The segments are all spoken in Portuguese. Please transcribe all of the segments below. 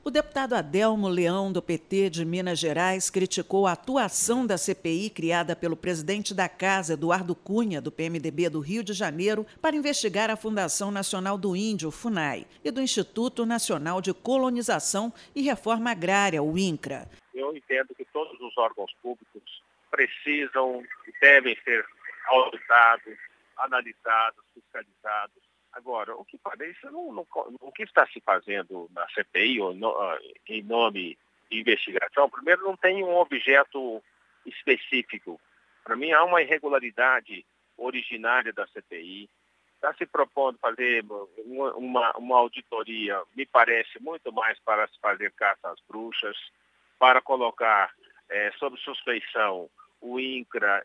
O deputado Adelmo Leão, do PT de Minas Gerais, criticou a atuação da CPI criada pelo presidente da Casa, Eduardo Cunha, do PMDB do Rio de Janeiro, para investigar a Fundação Nacional do Índio, FUNAI, e do Instituto Nacional de Colonização e Reforma Agrária, o INCRA. Eu entendo que todos os órgãos públicos precisam e devem ser auditados, analisados, fiscalizados. Agora, o que parece, o que está se fazendo na CPI, em nome de investigação, primeiro não tem um objeto específico. Para mim, há uma irregularidade originária da CPI. Está se propondo fazer uma auditoria, me parece, muito mais para se fazer caça às bruxas, para colocar sob suspeição o INCRA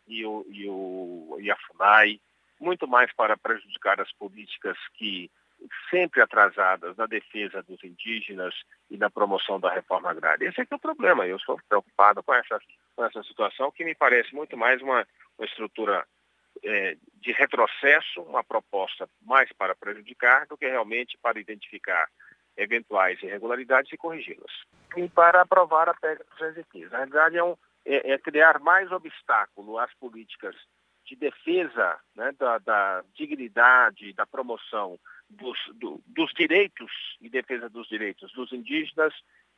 e a FUNAI, muito mais para prejudicar as políticas que sempre atrasadas na defesa dos indígenas e na promoção da reforma agrária. Esse é que é o problema. Eu estou preocupado com essa situação, que me parece muito mais uma estrutura de retrocesso, uma proposta mais para prejudicar do que realmente para identificar eventuais irregularidades e corrigi-las. E para aprovar a PEC 215. Na realidade, é criar mais obstáculo às políticas de defesa, né, da dignidade, da promoção dos direitos e defesa dos direitos dos indígenas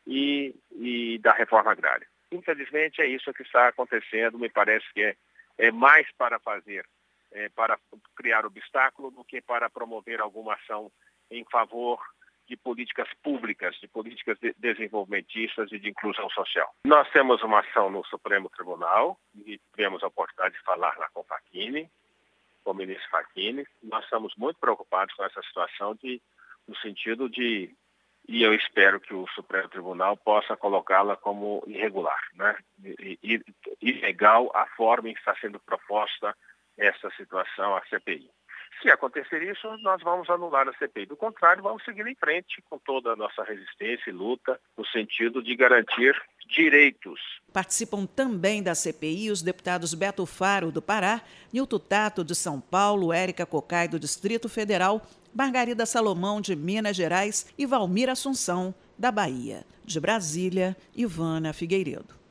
e da reforma agrária. Infelizmente, é isso que está acontecendo. Me parece que é mais para para criar obstáculo do que para promover alguma ação em favor de políticas públicas, de políticas desenvolvimentistas e de inclusão social. Nós temos uma ação no Supremo Tribunal e tivemos a oportunidade de falar lá com o Facchini, com o ministro Facchini. Nós estamos muito preocupados com essa situação no sentido de, e eu espero que o Supremo Tribunal possa colocá-la como irregular, né? Ilegal a forma em que está sendo proposta essa situação, a CPI. Se acontecer isso, nós vamos anular a CPI. Do contrário, vamos seguir em frente com toda a nossa resistência e luta no sentido de garantir direitos. Participam também da CPI os deputados Beto Faro, do Pará, Nilton Tato, de São Paulo, Érica Cocai, do Distrito Federal, Margarida Salomão, de Minas Gerais e Valmir Assunção, da Bahia. De Brasília, Ivana Figueiredo.